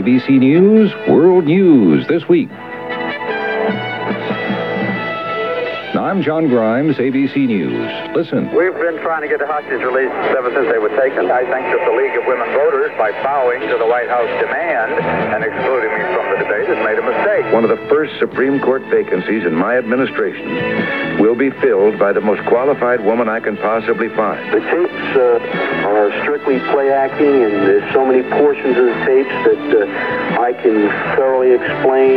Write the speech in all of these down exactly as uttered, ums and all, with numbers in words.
B C News World News this week. I'm John Grimes, A B C News. Listen. We've been trying to get the hostages released ever since they were taken. I think that the League of Women Voters, by bowing to the White House demand and excluding me from the debate, has made a mistake. One of the first Supreme Court vacancies in my administration will be filled by the most qualified woman I can possibly find. The tapes uh, are strictly play acting, and there's so many portions of the tapes that uh, I can thoroughly explain.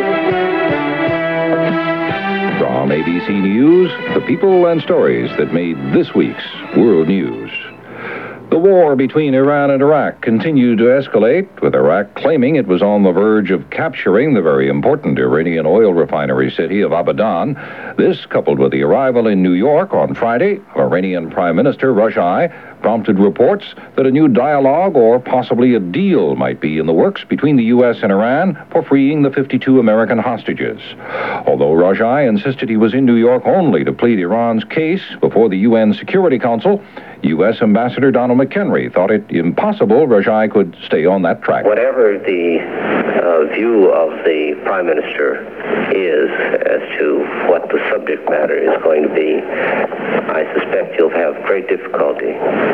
From A B C News, the people and stories that made this week's World News. The war between Iran and Iraq continued to escalate, with Iraq claiming it was on the verge of capturing the very important Iranian oil refinery city of Abadan. This, coupled with the arrival in New York on Friday of Iranian Prime Minister Rajaei, prompted reports that a new dialogue or possibly a deal might be in the works between the U S and Iran for freeing the fifty-two American hostages. Although Rajaei insisted he was in New York only to plead Iran's case before the U N Security Council, U S Ambassador Donald McHenry thought it impossible Rajaei could stay on that track. Whatever the uh, view of the Prime Minister is as to what the subject matter is going to be, I suspect he'll have great difficulty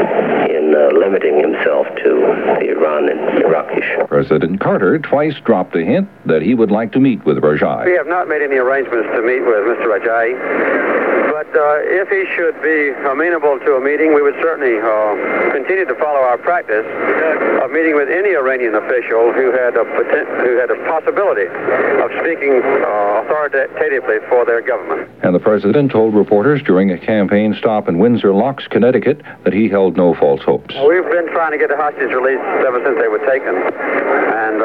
in uh, limiting himself to the Iran and Iraq issue. President Carter twice dropped a hint that he would like to meet with Rajaei. We have not made any arrangements to meet with Mister Rajaei, but uh, if he should be amenable to a meeting, we would certainly uh, continue to follow our practice of meeting with any Iranian official who had a poten- who had a possibility of speaking uh, authoritatively for their government. And the president told reporters during a campaign stop in Windsor Locks, Connecticut, that he held no false hopes. We've been trying to get the hostages released ever since they were taken, and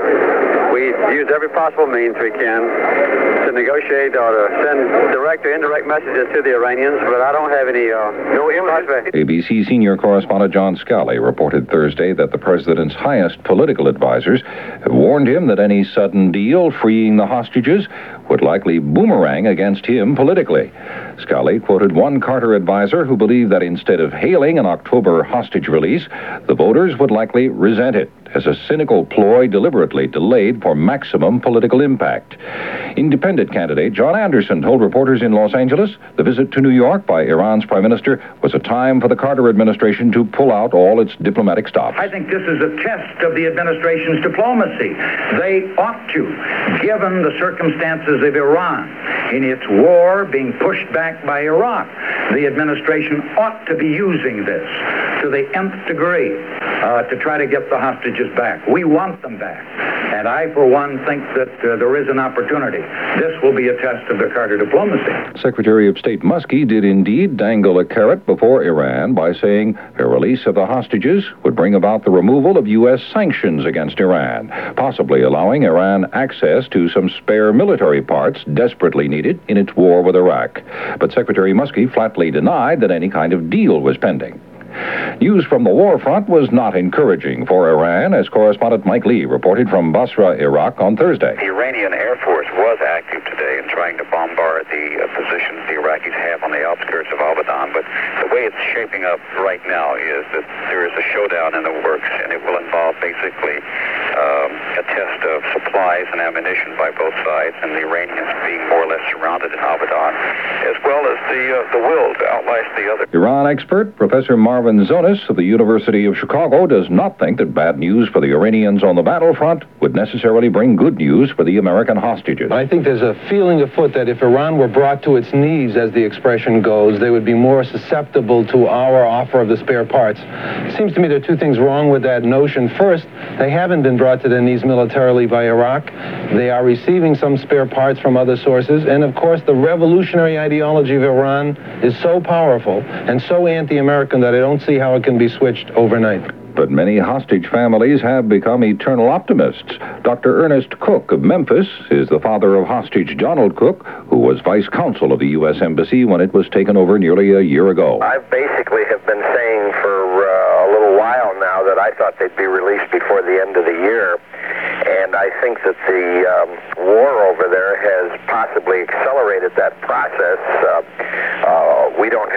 uh, we use every possible means we can to negotiate or to send direct or indirect messages to the Iranians, but I don't have any uh, no images. A B C senior correspondent John Scali reported Thursday that the president's highest political advisors have warned him that any sudden deal freeing the hostages would likely boomerang against him politically. Scali quoted one Carter advisor who believed that instead of hailing an October hostage release, the voters would likely resent it as a cynical ploy deliberately delayed for maximum political impact. Independent candidate John Anderson told reporters in Los Angeles the visit to New York by Iran's prime minister was a time for the Carter administration to pull out all its diplomatic stops. I think this is a test of the administration's diplomacy. They ought to, given the circumstances of Iran in its war being pushed back by Iraq, the administration ought to be using this to the nth degree uh, to try to get the hostages back. We want them back. And I, for one, think that uh, there is an opportunity. This will be a test of the Carter diplomacy. Secretary of State Muskie did indeed dangle a carrot before Iran by saying a release of the hostages would bring about the removal of U S sanctions against Iran, possibly allowing Iran access to some spare military parts desperately needed in its war with Iraq. But Secretary Muskie flatly denied that any kind of deal was pending. News from the war front was not encouraging for Iran, as correspondent Mike Lee reported from Basra, Iraq, on Thursday. The Iranian Air Force was active today in trying to bombard the uh, positions the Iraqis have on the outskirts of Abadan, but the way it's shaping up right now is that there is a showdown in the works, and it will involve basically um, a test of supplies and ammunition by both sides, and the Iranians being more or less surrounded in Abadan, as well as the, uh, the will to outlast the other. Iran expert Professor Marvin Zonis of the University of Chicago does not think that bad news for the Iranians on the battlefront would necessarily bring good news for the American hostages. I think there's a feeling afoot that if Iran were brought to its knees, as the expression goes, they would be more susceptible to our offer of the spare parts. It seems to me there are two things wrong with that notion. First, they haven't been brought to their knees militarily by Iraq. They are receiving some spare parts from other sources. And of course, the revolutionary ideology of Iran is so powerful and so anti-American that I don't see how it can be switched overnight. But many hostage families have become eternal optimists. Doctor Ernest Cook of Memphis is the father of hostage Donald Cook, who was vice consul of the U S Embassy when it was taken over nearly a year ago. I basically have been saying for uh, a little while now that I thought they'd be released before the end of the year. And I think that the um, war over there has possibly accelerated that process. Uh, uh, we don't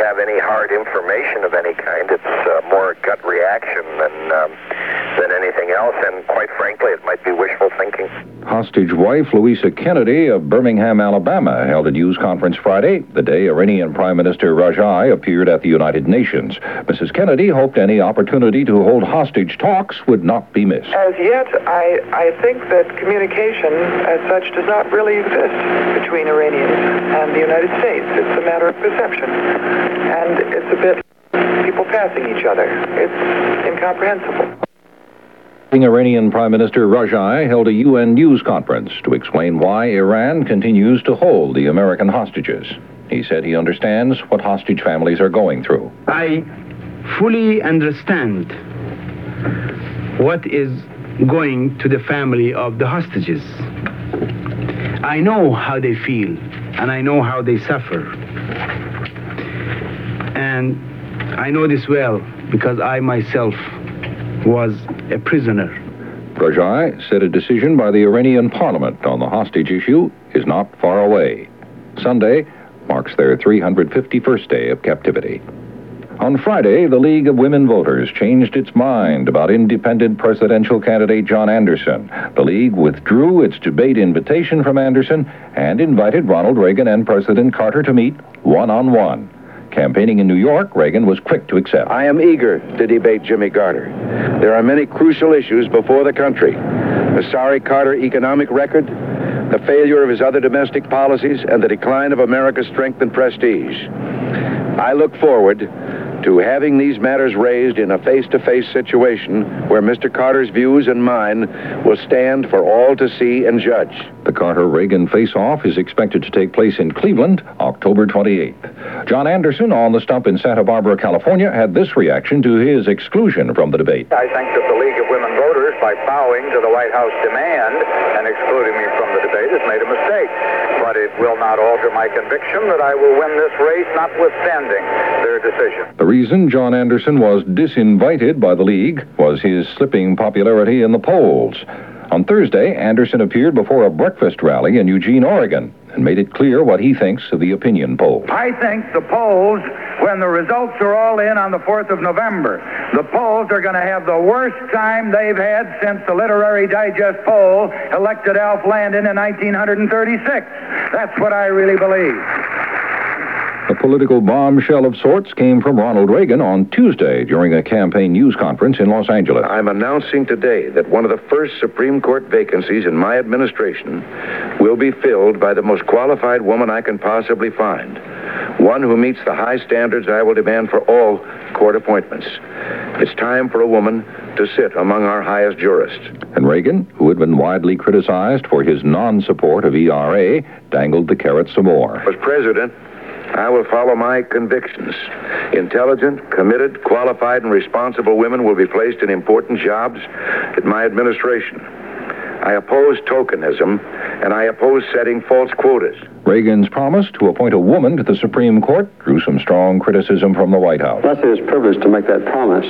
have any hard information of any kind. It's uh, more gut reaction than um, than anything else, and quite frankly, it might be wishful thinking. Hostage wife Louisa Kennedy of Birmingham, Alabama, held a news conference Friday, the day Iranian Prime Minister Rajai appeared at the United Nations. Missus Kennedy hoped any opportunity to hold hostage talks would not be missed. As yet, I, I think that communication as such does not really exist between Iranians and the United States. It's a matter of perception, and it's a bit people passing each other. It's incomprehensible. Iranian Prime Minister Rajai held a U N news conference to explain why Iran continues to hold the American hostages. He said he understands what hostage families are going through. I fully understand what is going to the family of the hostages. I know how they feel, and I know how they suffer. And I know this well because I myself was a prisoner. Rajai said a decision by the Iranian parliament on the hostage issue is not far away. Sunday marks their three hundred fifty-first day of captivity. On Friday, the League of Women Voters changed its mind about independent presidential candidate John Anderson. The League withdrew its debate invitation from Anderson and invited Ronald Reagan and President Carter to meet one-on-one. Campaigning in New York, Reagan was quick to accept. I am eager to debate Jimmy Carter. There are many crucial issues before the country. The sorry Carter economic record, the failure of his other domestic policies, and the decline of America's strength and prestige. I look forward to having these matters raised in a face-to-face situation where Mister Carter's views and mine will stand for all to see and judge. The Carter-Reagan face-off is expected to take place in Cleveland, October twenty-eighth. John Anderson, on the stump in Santa Barbara, California, had this reaction to his exclusion from the debate. I think that the League of Women Voters, by bowing to the White House demand and excluding me from the debate, has made a mistake. But it will not alter my conviction that I will win this race, notwithstanding their decision. The reason John Anderson was disinvited by the League was his slipping popularity in the polls. On Thursday, Anderson appeared before a breakfast rally in Eugene, Oregon, and made it clear what he thinks of the opinion poll. I think the polls, when the results are all in on the fourth of November, the polls are going to have the worst time they've had since the Literary Digest poll elected Alf Landon in nineteen thirty-six. That's what I really believe. A political bombshell of sorts came from Ronald Reagan on Tuesday during a campaign news conference in Los Angeles. I'm announcing today that one of the first Supreme Court vacancies in my administration will be filled by the most qualified woman I can possibly find. One who meets the high standards I will demand for all court appointments. It's time for a woman to sit among our highest jurists. And Reagan, who had been widely criticized for his non-support of E R A, dangled the carrot some more. As president, I will follow my convictions. Intelligent, committed, qualified, and responsible women will be placed in important jobs in my administration. I oppose tokenism, and I oppose setting false quotas. Reagan's promise to appoint a woman to the Supreme Court drew some strong criticism from the White House. That's his privilege to make that promise.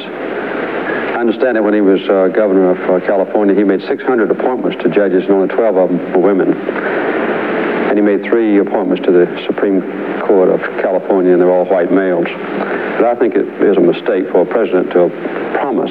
I understand that when he was uh, governor of uh, California, he made six hundred appointments to judges, and only twelve of them were women. And he made three appointments to the Supreme Court of California, and they're all white males. But I think it is a mistake for a president to promise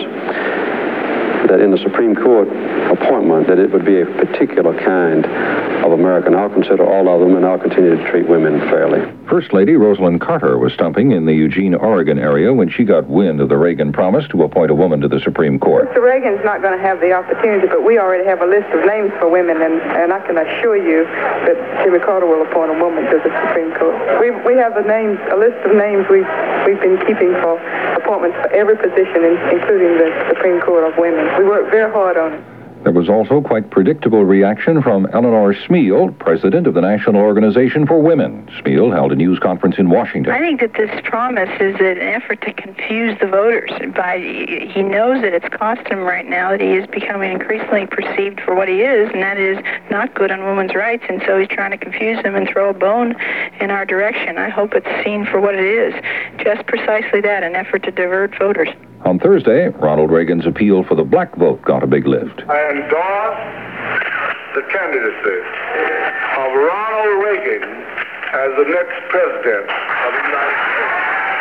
that in the Supreme Court appointment that it would be a particular kind of American. I'll consider all of them, and I'll continue to treat women fairly. First Lady Rosalind Carter was stumping in the Eugene, Oregon area when she got wind of the Reagan promise to appoint a woman to the Supreme Court. Mister Reagan's not going to have the opportunity, but we already have a list of names for women, and, and I can assure you that Jimmy Carter will appoint a woman to the Supreme Court. We we have the names, a list of names we've, we've been keeping for appointments for every position, in, including the Supreme Court of Women. We work very hard on it. There was also quite predictable reaction from Eleanor Smeal, president of the National Organization for Women. Smeal held a news conference in Washington. I think that this promise is an effort to confuse the voters. By he knows that it's cost him right now, that he is becoming increasingly perceived for what he is, and that is not good on women's rights, and so he's trying to confuse them and throw a bone in our direction. I hope it's seen for what it is, just precisely that, an effort to divert voters. On Thursday, Ronald Reagan's appeal for the black vote got a big lift. I endorse the candidacy of Ronald Reagan as the next president of the United States.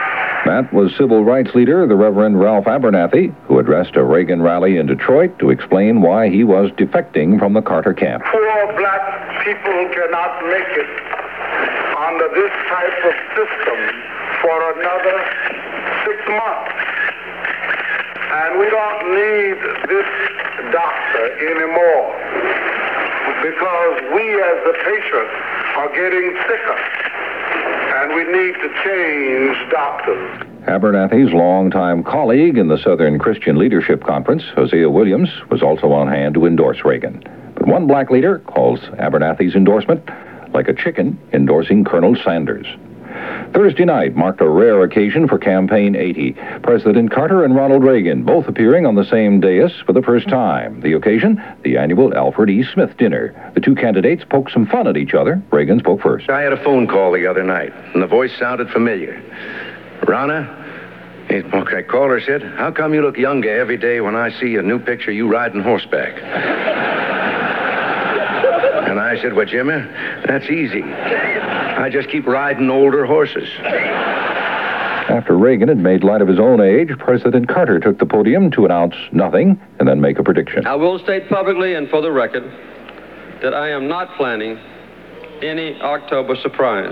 That was civil rights leader, the Reverend Ralph Abernathy, who addressed a Reagan rally in Detroit to explain why he was defecting from the Carter camp. Poor black people cannot make it under this type of system for another six months. And we don't need this doctor anymore because we as the patients are getting sicker and we need to change doctors. Abernathy's longtime colleague in the Southern Christian Leadership Conference, Hosea Williams, was also on hand to endorse Reagan. But one black leader calls Abernathy's endorsement like a chicken endorsing Colonel Sanders. Thursday night marked a rare occasion for Campaign eighty. President Carter and Ronald Reagan both appearing on the same dais for the first time. The occasion, the annual Alfred E. Smith dinner. The two candidates poked some fun at each other. Reagan spoke first. I had a phone call the other night, and the voice sounded familiar. Ronna, I called her, said, how come you look younger every day when I see a new picture of you riding horseback? And I said, well, Jimmy, that's easy. I just keep riding older horses. After Reagan had made light of his own age, President Carter took the podium to announce nothing and then make a prediction. I will state publicly and for the record that I am not planning any October surprise.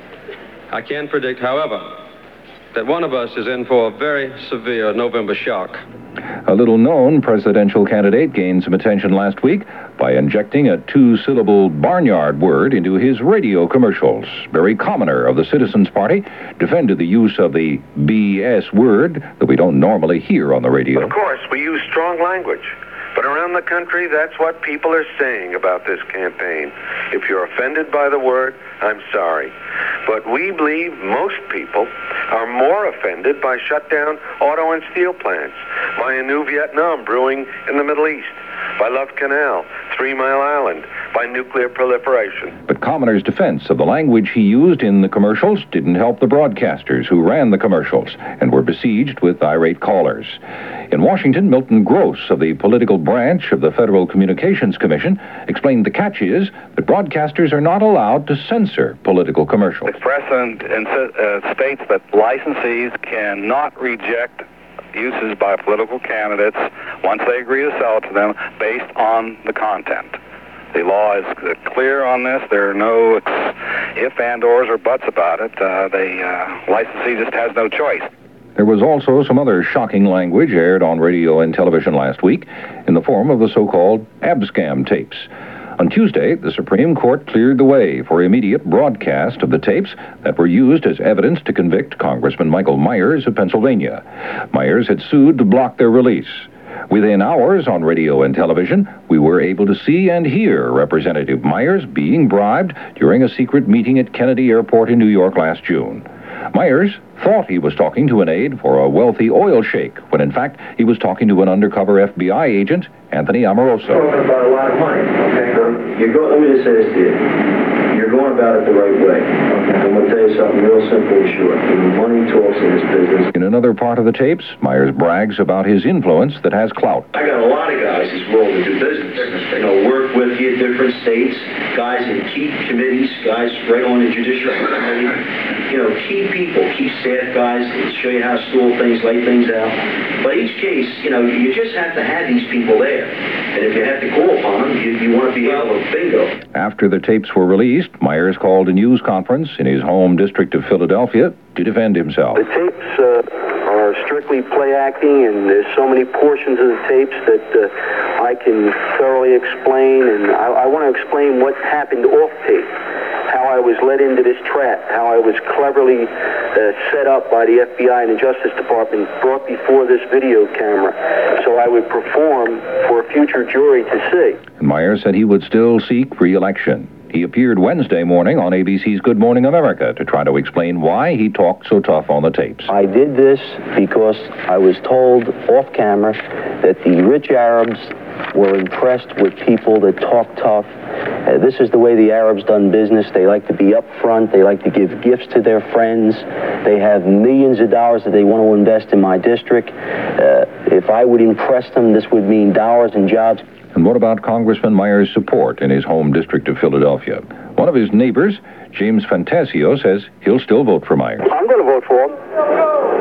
I can predict, however, that one of us is in for a very severe November shock. A little-known presidential candidate gained some attention last week by injecting a two-syllable barnyard word into his radio commercials. Barry Commoner of the Citizens Party defended the use of the B S word that we don't normally hear on the radio. Of course, we use strong language. But around the country, that's what people are saying about this campaign. If you're offended by the word, I'm sorry. But we believe most people are more offended by shut down auto and steel plants, by a new Vietnam brewing in the Middle East, by Love Canal, Three Mile Island, by nuclear proliferation. But Commoner's defense of the language he used in the commercials didn't help the broadcasters who ran the commercials and were besieged with irate callers. In Washington, Milton Gross of the political branch of the Federal Communications Commission explained the catch is that broadcasters are not allowed to censor political commercials. The precedent uh, states that licensees cannot reject uses by political candidates once they agree to sell it to them based on the content. The law is clear on this. There are no ifs, and, ors, or buts about it. Uh, the uh, licensee just has no choice. There was also some other shocking language aired on radio and television last week in the form of the so-called Abscam tapes. On Tuesday, the Supreme Court cleared the way for immediate broadcast of the tapes that were used as evidence to convict Congressman Michael Myers of Pennsylvania. Myers had sued to block their release. Within hours on radio and television, we were able to see and hear Representative Myers being bribed during a secret meeting at Kennedy Airport in New York last June. Myers thought he was talking to an aide for a wealthy oil sheik, when in fact he was talking to an undercover F B I agent, Anthony Amoroso. You're talking about a lot of money, okay? You're go- let me just say this to you. You're going about it the right way. Okay? I'm going to tell you something real simple and short. Money talks in this business. In another part of the tapes, Myers brags about his influence that has clout. I got a lot of guys that's willing to do business. You know, work with you in different states, guys in key committees, guys right on the judicial committee. You know, key people, key staff guys that show you how to stool things, lay things out. But each case, you know, you just have to have these people there. And if you have to call upon them, you, you want to be able to bingo. After the tapes were released, Myers called a news conference in his home district of Philadelphia to defend himself. The tapes uh, are strictly play acting, and there's so many portions of the tapes that uh, I can thoroughly explain, and I, I want to explain what happened off tape. How I was led into this trap, how I was cleverly uh, set up by the F B I and the Justice Department, brought before this video camera, so I would perform for a future jury to see. And Myers said he would still seek re-election. He appeared Wednesday morning on A B C's Good Morning America to try to explain why he talked so tough on the tapes. I did this because I was told off camera that the rich Arabs were impressed with people that talk tough. Uh, this is the way the Arabs done business. They like to be up front. They like to give gifts to their friends. They have millions of dollars that they want to invest in my district. Uh, if I would impress them, this would mean dollars and jobs. And what about Congressman Myers' support in his home district of Philadelphia? One of his neighbors, James Fantasio, says he'll still vote for Myers. I'm going to vote for him.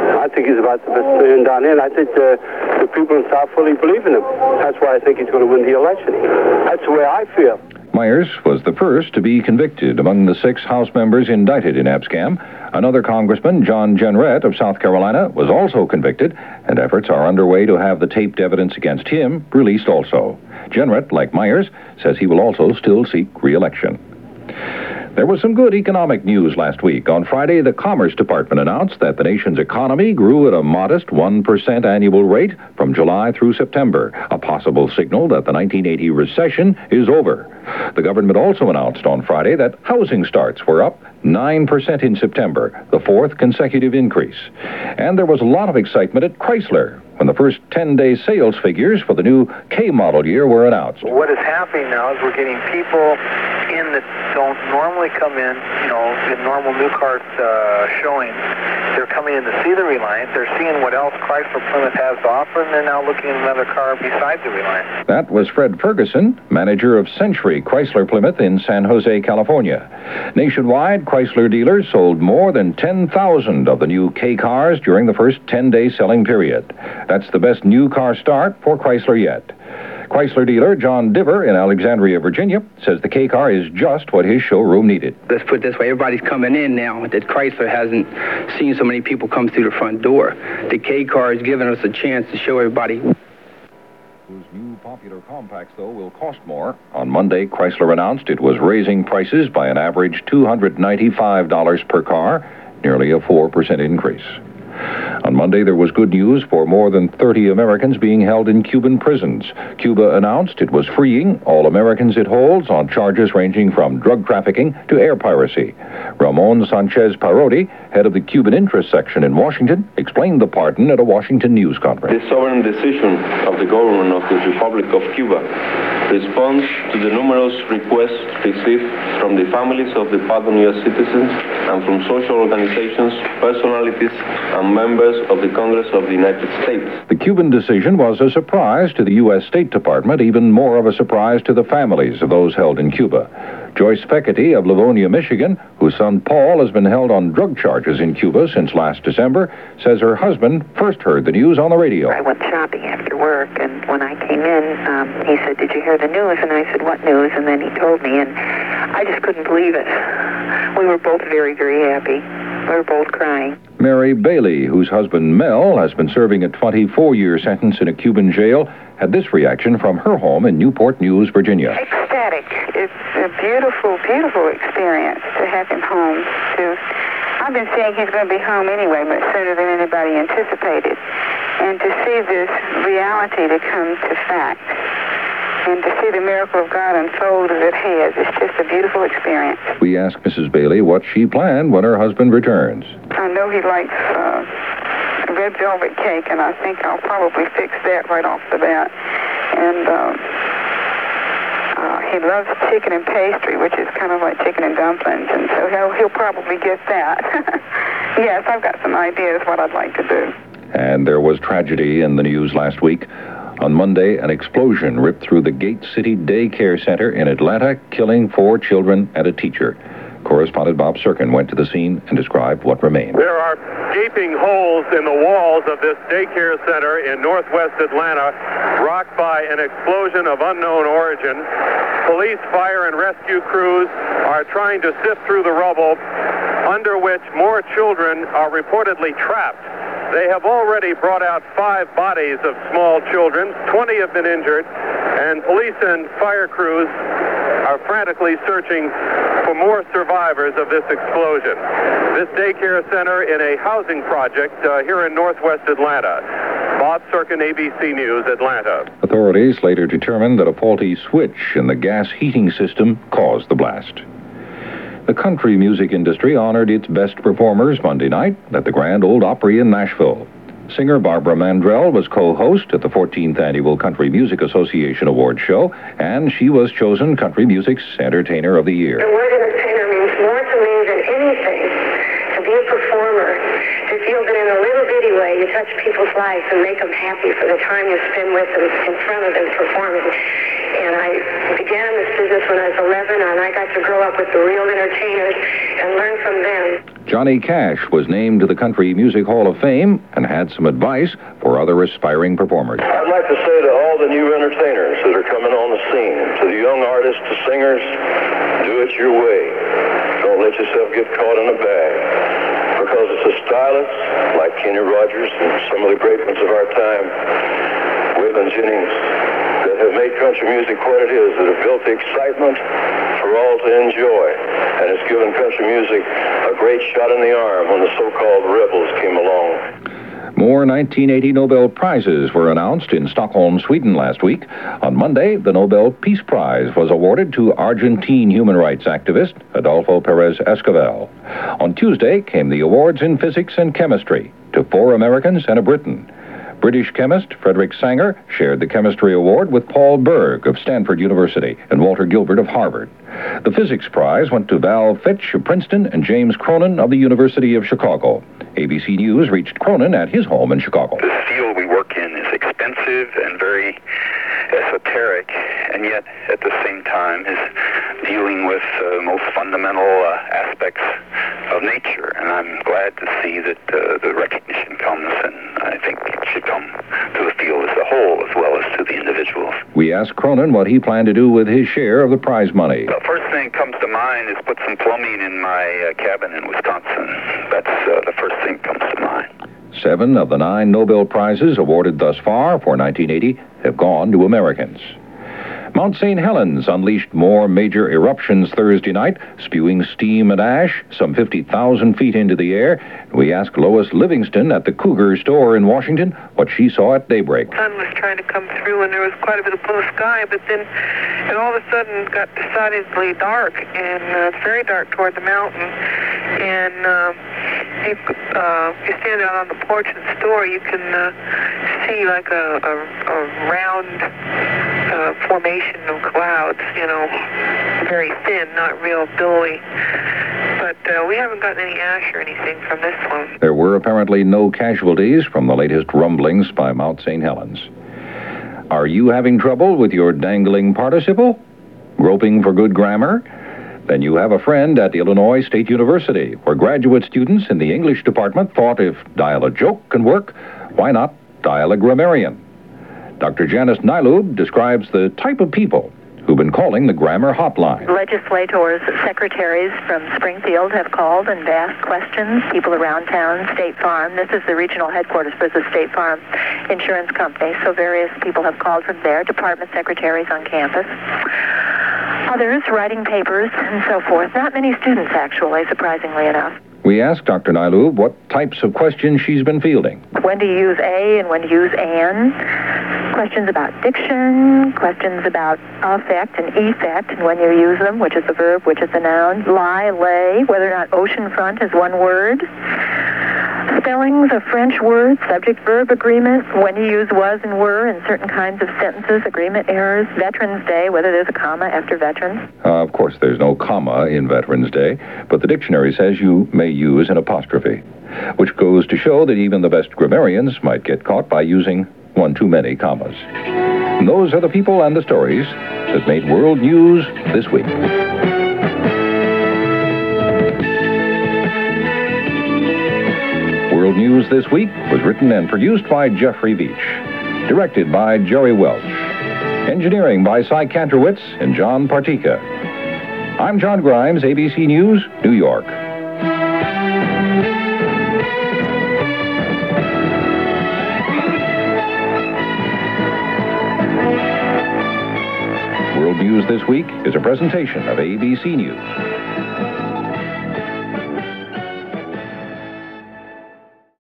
think he's about the best man down here, and I think the, the people in South fully believe in him. That's why I think he's going to win the election. That's the way I feel. Myers was the first to be convicted among the six House members indicted in Abscam. Another congressman, John Jenrette of South Carolina, was also convicted, and efforts are underway to have the taped evidence against him released also. Jenrette, like Myers, says he will also still seek re-election. There was some good economic news last week. On Friday, the Commerce Department announced that the nation's economy grew at a modest one percent annual rate from July through September, a possible signal that the nineteen eighty recession is over. The government also announced on Friday that housing starts were up nine percent in September, the fourth consecutive increase. And there was a lot of excitement at Chrysler when the first ten-day sales figures for the new K model year were announced. What is happening now is we're getting people in that don't normally come in, you know, in normal new car uh, showings. They're coming in to see the Reliant. They're seeing what else Chrysler Plymouth has to offer, and they're now looking at another car besides the Reliant. That was Fred Ferguson, manager of Century Chrysler Plymouth in San Jose, California. Nationwide, Chrysler dealers sold more than ten thousand of the new K cars during the first ten-day selling period. That's the best new car start for Chrysler yet. Chrysler dealer John Diver in Alexandria, Virginia, says the K car is just what his showroom needed. Let's put it this way, everybody's coming in now that Chrysler hasn't seen so many people come through the front door. The K car is giving us a chance to show everybody. Those new popular compacts, though, will cost more. On Monday, Chrysler announced it was raising prices by an average two hundred ninety-five dollars per car, nearly a four percent increase. On Monday, there was good news for more than thirty Americans being held in Cuban prisons. Cuba announced it was freeing all Americans it holds on charges ranging from drug trafficking to air piracy. Ramon Sanchez Parodi, head of the Cuban Interest Section in Washington, explained the pardon at a Washington news conference. The sovereign decision of the government of the Republic of Cuba responds to the numerous requests received from the families of the pardoned U S citizens and from social organizations, personalities, and members of the Congress of the United States. The Cuban decision was a surprise to the U S State Department, even more of a surprise to the families of those held in Cuba. Joyce Feckety of Livonia, Michigan, whose son Paul has been held on drug charges in Cuba since last December, says her husband first heard the news on the radio. I went shopping after work, and when I came in, um, he said, "Did you hear the news?" And I said, "What news?" And then he told me, and I just couldn't believe it. We were both very, very happy. We were both crying. Mary Bailey, whose husband Mel has been serving a twenty-four year sentence in a Cuban jail, had this reaction from her home in Newport News, Virginia. Ecstatic. It's a beautiful, beautiful experience to have him home. To, I've been saying he's going to be home anyway, but sooner than anybody anticipated. And to see this reality to come to fact, and to see the miracle of God unfold as it has, it's just a beautiful experience. We asked Missus Bailey what she planned when her husband returns. I know he likes uh, red velvet cake, and I think I'll probably fix that right off the bat. And uh, uh, he loves chicken and pastry, which is kind of like chicken and dumplings, and so he'll, he'll probably get that. Yes, I've got some ideas what I'd like to do. And there was tragedy in the news last week. On Monday, an explosion ripped through the Gate City Daycare Center in Atlanta, killing four children and a teacher. Correspondent Bob Serkin went to the scene and described what remained. There are gaping holes in the walls of this daycare center in northwest Atlanta, rocked by an explosion of unknown origin. Police, fire, and rescue crews are trying to sift through the rubble, under which more children are reportedly trapped. They have already brought out five bodies of small children. twenty have been injured, and police and fire crews are frantically searching for more survivors of this explosion. This daycare center in a housing project uh, here in northwest Atlanta. Bob Serkin, A B C News, Atlanta. Authorities later determined that a faulty switch in the gas heating system caused the blast. The country music industry honored its best performers Monday night at the Grand Ole Opry in Nashville. Singer Barbara Mandrell was co-host at the fourteenth Annual Country Music Association Awards show, and she was chosen Country Music's Entertainer of the Year. The word entertainer means more to me than anything. To be a performer, to feel that in a little bitty way you touch people's lives and make them happy for the time you spend with them, in front of them performing. And I began this business when I was eleven, and I got to grow up with the real entertainers and learn from them. Johnny Cash was named to the Country Music Hall of Fame and had some advice for other aspiring performers. I'd like to say to all the new entertainers that are coming on the scene, to the young artists, to singers, do it your way. Don't let yourself get caught in a bag. Because it's a stylist like Kenny Rogers and some of the great ones of our time, Waylon Jennings, that have made country music what it is, that have built the excitement for all to enjoy. And it's given country music a great shot in the arm when the so-called rebels came along. More nineteen eighty Nobel Prizes were announced in Stockholm, Sweden last week. On Monday, the Nobel Peace Prize was awarded to Argentine human rights activist Adolfo Perez Escovel. On Tuesday came the awards in physics and chemistry to four Americans and a Briton. British chemist Frederick Sanger shared the chemistry award with Paul Berg of Stanford University and Walter Gilbert of Harvard. The physics prize went to Val Fitch of Princeton and James Cronin of the University of Chicago. A B C News reached Cronin at his home in Chicago. The field we work in is expensive and very esoteric, and yet at the same time is dealing with uh, most fundamental uh, aspects of nature. And I'm glad to see that uh, the recognition comes, and I think it should come to the field as a whole as well as to the individuals. We asked Cronin what he planned to do with his share of the prize money. The first thing that comes to mind is put some plumbing in my uh, cabin in Wisconsin. That's uh, the first thing that comes to mind. Seven of the nine Nobel Prizes awarded thus far for nineteen eighty have gone to Americans. Mount Saint Helens unleashed more major eruptions Thursday night, spewing steam and ash some fifty thousand feet into the air. We asked Lois Livingston at the Cougar store in Washington what she saw at daybreak. The sun was trying to come through, and there was quite a bit of blue sky, but then it all of a sudden got decidedly dark, and uh, it's very dark toward the mountain. And uh, you, uh, you stand out on the porch of the store, you can uh, see like a, a, a round uh, formation of clouds, you know, very thin, not real billowy. But uh, we haven't gotten any ash or anything from this one. There were apparently no casualties from the latest rumblings by Mount Saint Helens. Are you having trouble with your dangling participle? Groping for good grammar? Then you have a friend at Illinois State University, where graduate students in the English department thought if dial a joke can work, why not dial a grammarian? Doctor Janice Nylub describes the type of people who've been calling the grammar hotline. Legislators, secretaries from Springfield have called and asked questions. People around town, State Farm. This is the regional headquarters for the State Farm Insurance Company, so various people have called from there, department secretaries on campus. Others writing papers and so forth. Not many students, actually, surprisingly enough. We asked Doctor Nylub what types of questions she's been fielding. When to use a and when to use an. Questions about diction, questions about affect and effect, and when you use them, which is the verb, which is the noun. Lie, lay, whether or not oceanfront is one word. Spellings of French words, subject-verb agreement, when to use was and were in certain kinds of sentences, agreement errors, Veterans Day, whether there's a comma after veterans. Uh, of course, there's no comma in Veterans Day, but the dictionary says you may use an apostrophe, which goes to show that even the best grammarians might get caught by using one too many commas. And those are the people and the stories that made world news this week. World News This Week was written and produced by Jeffrey Veach. Directed by Jerry Welch. Engineering by Cy Kantrowitz and John Partika. I'm John Grimes, A B C News, New York. World News This Week is a presentation of A B C News.